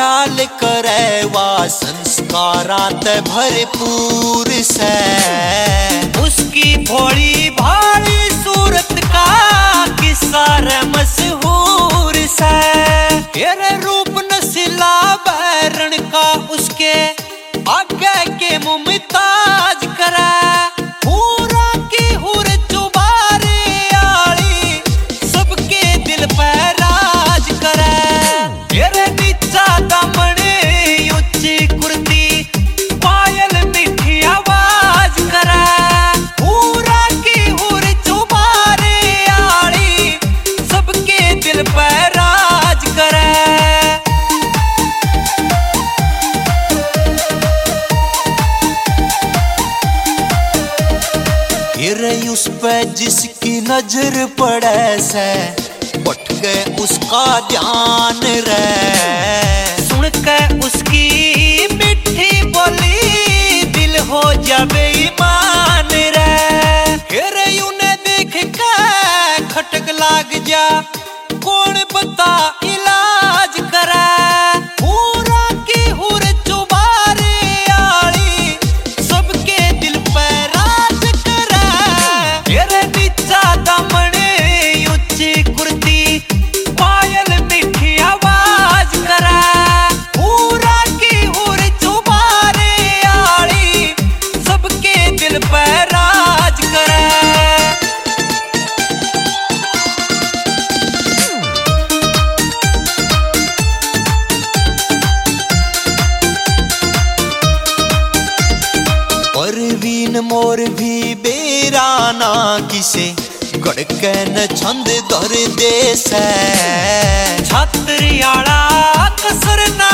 ख्याल करे वा संस्कारात भरपूर से। उसकी भोली भाली सूरत का किस्सा मशहूर से। तेरे रूप नसीला बैरण का उसके आगे के मुमताज करे। पूरा की हुर चुबारे आली सबके दिल पे राज करे। तेरे नीचा दामने ऊंची कुर्ती पायल मीठी आवाज करे। पूरा की हुर चुबारे आली सबके दिल पे राज करे। उस पे जिसकी नजर पड़े से उठ के उसका ध्यान रे। सुन के उसकी मीठी बोली दिल हो जावे ईमान रे। फिर उन्हें देख के खटक लाग जा कौन बता इलाज करे। पूरा की हुर चुबारे आली सबके दिल पे राज करे। तेरे नीचा दामने ऊंची कुर्ती पायल मीठी आवाज करे। पूरा की हुर चुबारे आली सबके दिल पे राज करे। परवीन मोर भी बेराना किसे गड़के न छंद धर दे से। छतरियाला कसर ना